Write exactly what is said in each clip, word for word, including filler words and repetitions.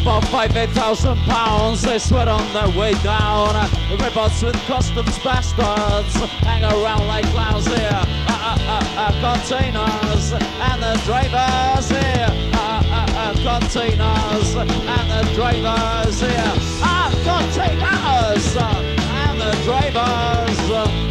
about five, eight thousand pounds. They sweat on their way down. The robots with customs bastards hang around like clowns here. Uh, uh, uh, uh, containers and the drivers here. Uh, uh, uh, containers and the drivers here. Ah, uh, containers and the drivers.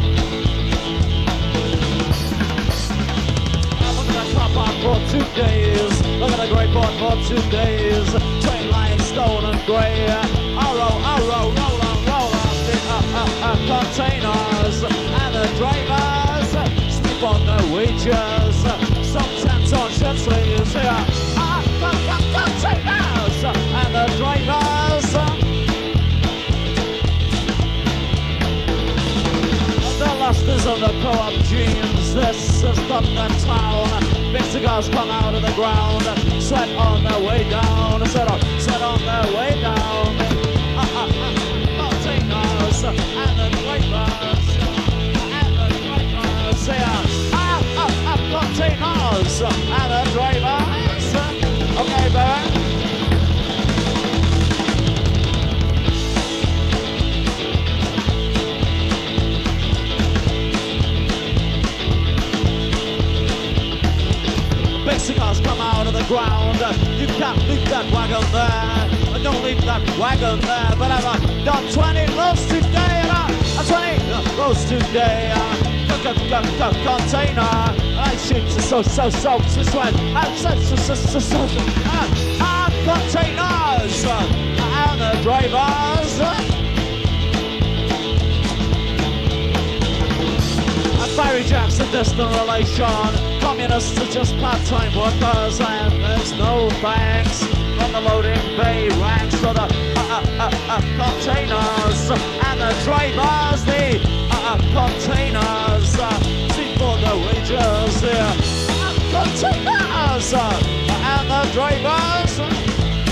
For two days, look at the great port for two days. Train line, stone and grey. Arrow, arrow, roll on, roll on. The uh, uh, uh, containers and the drivers sleep on their wages. Some tents on shirt sleeves. Yeah, uh, uh, uh, containers and the drivers. The lusters of the co-op jeans. This is London town. Big cigars come out of the ground. Sweat on their way down. Sweat on, sweat on their way down. Uh, uh, uh, containers and the drivers. And the drivers. Yeah. Uh, uh, uh, containers and the drivers. Okay, baby. Cigars come out of the ground. You can't leave that wagon there. Don't leave that wagon there. But I've done twenty loads today. Uh, twenty loads today. Uh, container. I shoot so so so so sweat. I'm so so so so so. Uh, containers and the drivers. Fiery Jack's a distant relation. Communists are just part-time workers, and there's no thanks from the loading bay ranks to the uh, uh, uh, uh, containers and the drivers. The uh, uh, containers uh, see for the wages. The uh, containers uh, and the drivers.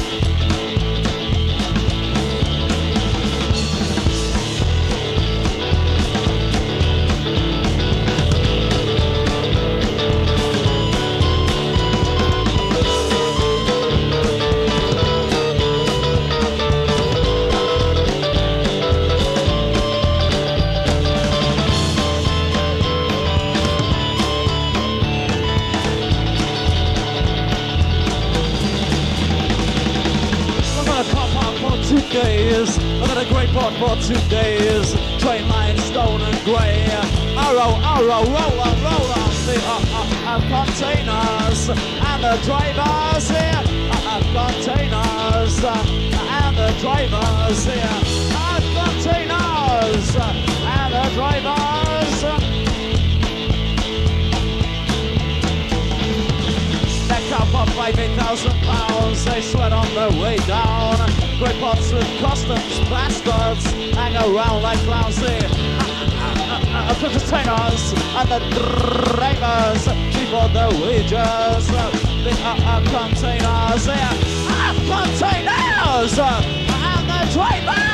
Days. Look at a great port for two days. Train line, stone and grey. Arrow, arrow, roll on, roll on. The uh, uh, uh, containers and the drivers here. Uh, uh, containers uh, and the drivers here. Uh, containers uh, and the drivers. They come up five, eight thousand pounds. They sweat on their way down. Great pots with customs bastards hang around like clowns here. Uh, containers and the drivers before the wages. The uh, uh, containers here. Uh, containers and the drivers.